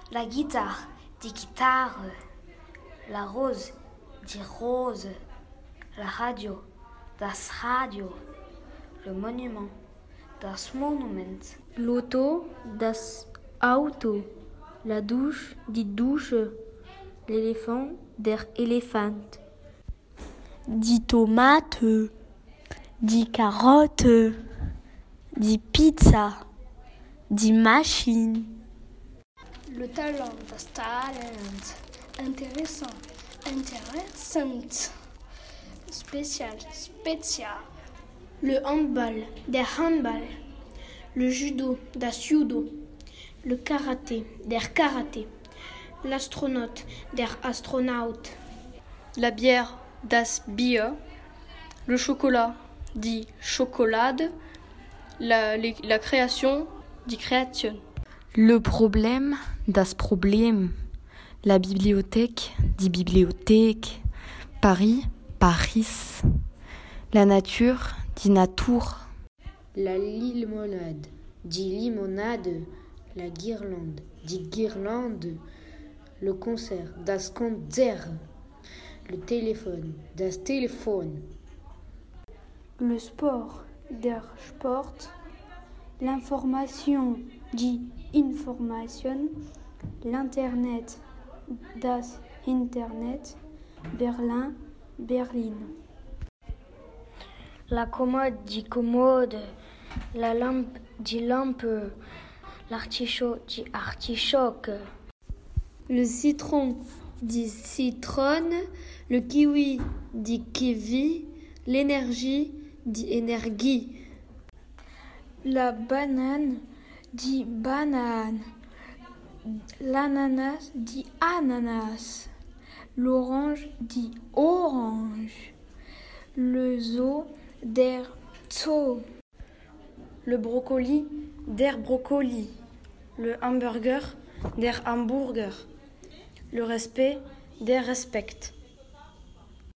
La guitare dit guitare. La rose dit rose. La radio, das Radio. Le monument, das Monument. L'auto, das Auto. La douche dit douche. L'éléphant, der Elefant. Dit tomate, dit carotte, dit pizza, dit machine. Le talent, das Talent. Intéressant, interessant. Spécial, spécial. Le handball, der Handball. Le judo, das Judo. Le karaté, der Karaté. L'astronaute, der Astronaut. La bière, das Bier. Le chocolat, dit Schokolade. La création, dit Kreation. Le problème, das Problem. La bibliothèque, dit Bibliothèque. Paris, Paris. La nature, dit Natur. La limonade, dit limonade. La guirlande, dit guirlande. Le concert, das Konzert. Le téléphone, das Telefon. Le sport, der Sport. L'information, dit Information. L'internet, das Internet. Berlin, Berlin. La commode dit commode. La lampe dit lampe. L'artichaut dit artichoc. Le citron dit citronne. Le kiwi dit kiwi. L'énergie dit énergie. La banane dit banane. L'ananas dit ananas. L'orange dit orange. Le zoo, der Zoo. Le brocoli, der Brocoli. Le hamburger, der Hamburger. Le respect, der Respect.